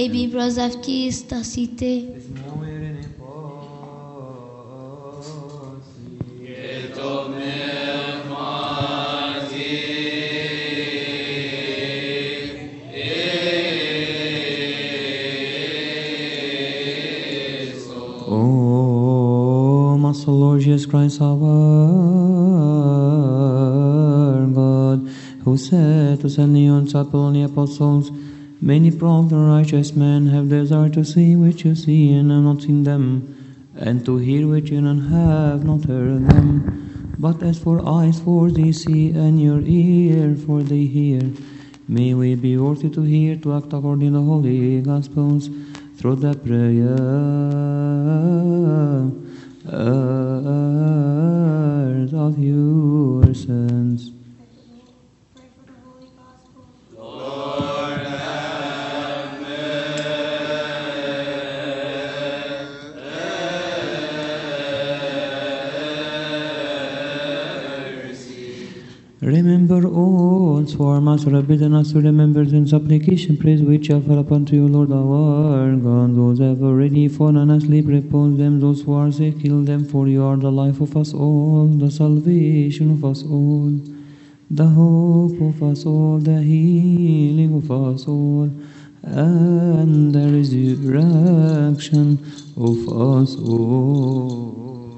Ebi brazavki stasite. O Master Lord Jesus Christ, our God, who said to send thee on chapel on the apostles, many prompt and righteous men have desired to see which you see and have not seen them, and to hear which you have not heard them. But as for eyes, for they see, and your ear, for they hear. May we be worthy to hear, to act according to the holy Gospels, through the prayers of your sons. Remember also our Master have bidden us to remember in supplication, praise which shall fall upon to you, Lord our God. Those who have already fallen asleep, repose them. Those who are sick, heal them. For you are the life of us all, the salvation of us all, the hope of us all, the healing of us all, and the resurrection of us all.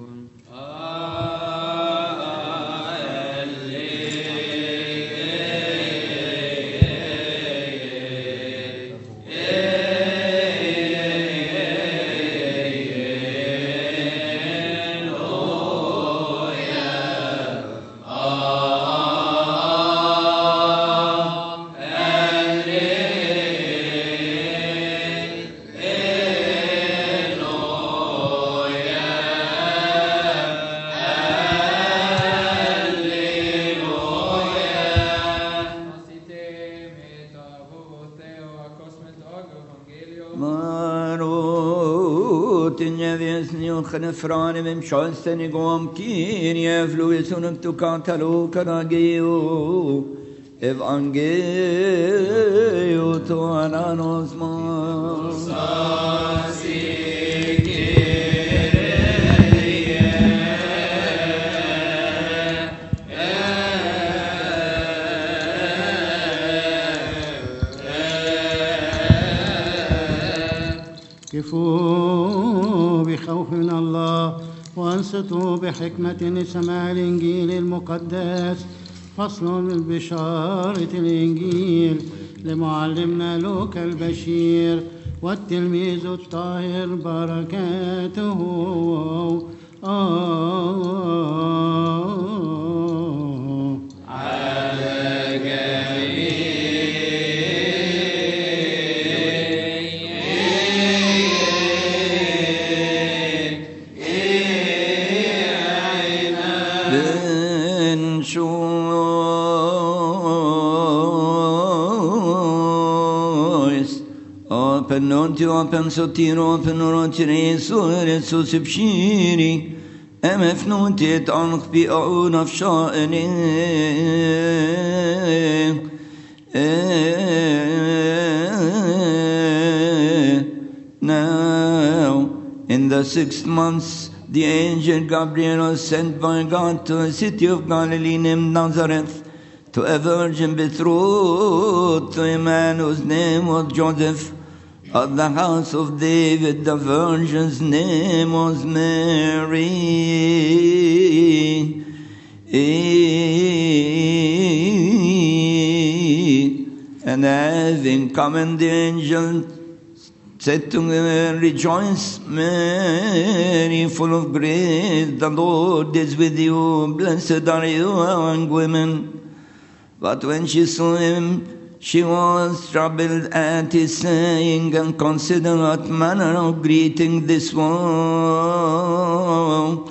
Frane vem shansten igom kinie fluisunum tu kantalo karageo evangelio to ananos mas كفوا بخوف من الله وانصتوا بحكمة لسماع الإنجيل المقدس. فصل من بشارة الإنجيل لمعلمنا لوقا البشير والتلميذ الطاهر بركاته Penonti open sotiro penorontire sore susipshiri emefnutit anch bi aun of sha'ene now in the 6th month the angel Gabriel was sent by God to a city of Galilee named Nazareth to a virgin betrothed to a man whose name was Joseph, at the house of David. The virgin's name was Mary. And having come, and the angel said to her, Rejoice, Mary, full of grace, the Lord is with you. Blessed are you among women. But when she saw him, she was troubled at his saying, and considered what manner of greeting this was.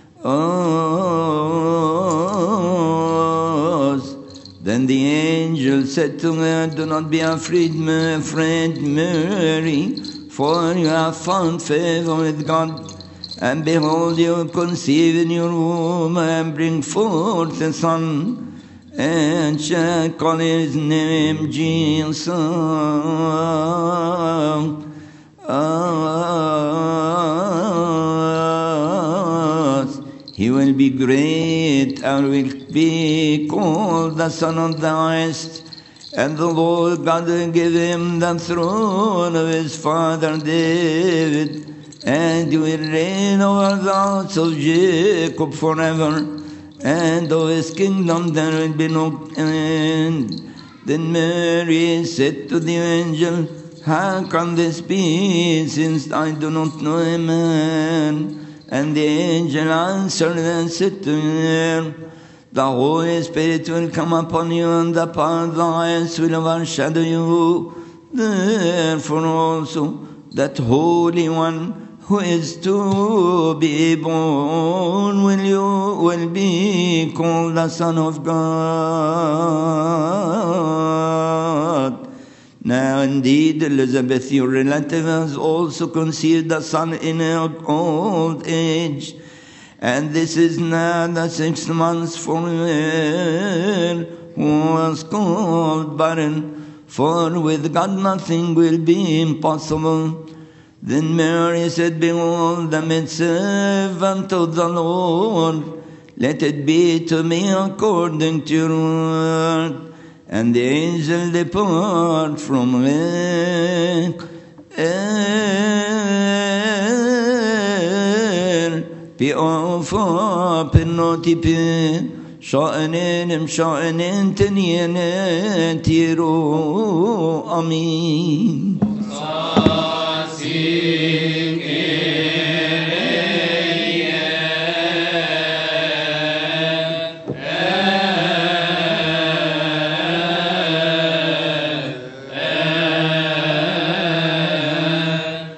Then the angel said to her, Do not be afraid, my friend Mary, for you have found favor with God. And behold, you will conceive in your womb and bring forth a son, and shall call his name Jesus. He will be great and will be called the Son of the Highest. And the Lord God will give him the throne of his father David, and he will reign over the house of Jacob forever, and of his kingdom there will be no end. Then Mary said to the angel, how can this be, since I do not know a man? And the angel answered and said to her, the Holy Spirit will come upon you, and the power of the Highest will overshadow you. Therefore also that Holy One who is to be born will be called the Son of God. Now indeed Elizabeth, your relative, has also conceived a son in her old age. And this is now the 6th month for her who was called barren, for with God nothing will be impossible. Then Mary said, behold, the maidservant of the Lord, let it be to me according to your word. And the angel departed from her. بأوفا بالنوتي بي شأنين شأنين تنين تيرو آمين.